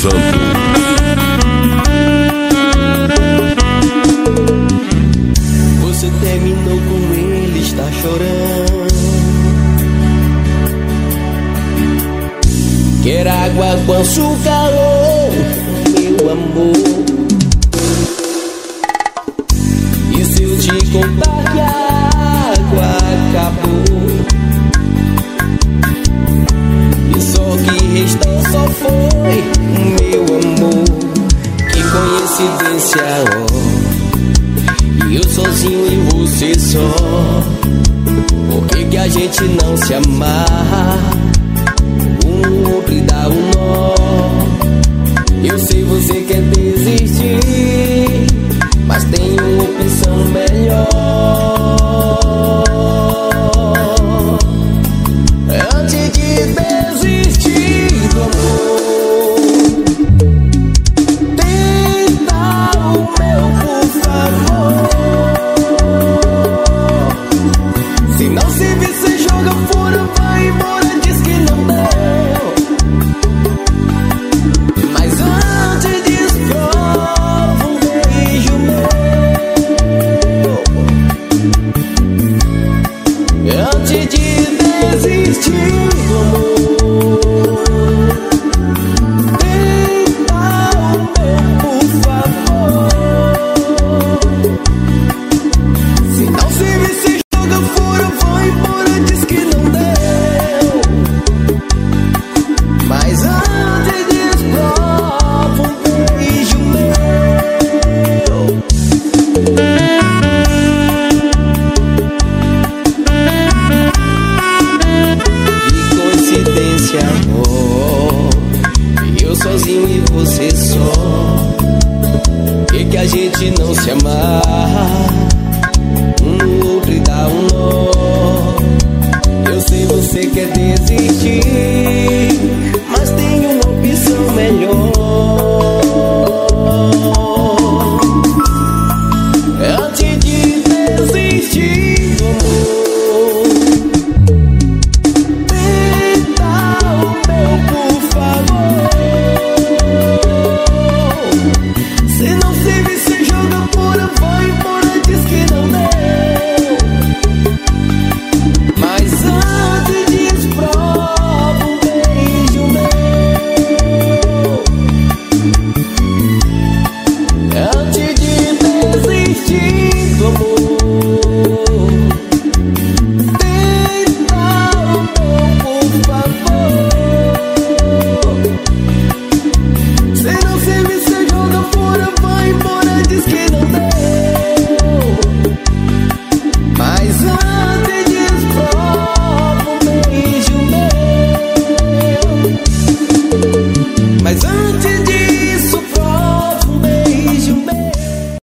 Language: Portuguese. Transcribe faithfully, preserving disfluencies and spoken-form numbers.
Santo. Você terminou com ele, está chorando. Quer água com açúcar, oh, meu amor. E se eu te contar que a água acabou, e só que restou só foi meu amor. Que coincidência, oh, e eu sozinho e você só. Por que que a gente não se amarra? Um outro e dá um nó. Eu sei você quer desistir, mas tem uma opção melhor. Antes de desistir do amor, tenta o meu, por favor. Se não servir, você joga fora, vai embora, diz que não deu. Mas antes disso, prova um beijo meu. Antes de desistir do amor, tenta o meu, por favor. Se não servir, você joga fora, vai embora, diz que não deu. Mas antes disso, prova um beijo meu. Que coincidência, amor, eu sozinho e você só. Que que a gente não se amarra? Um no outro e dá um nó. Eu sei você quer desistir, mas tem uma opção melhor. Antes de desistir do amor, tenta o meu, por favor. Se não servir, você joga fora, vai embora, diz que não deu. Mas antes disso, prova um beijo meu. Antes de desistir do amor, tenta o meu, por favor. Se não servir, você joga fora, vai embora, diz que não deu. Mas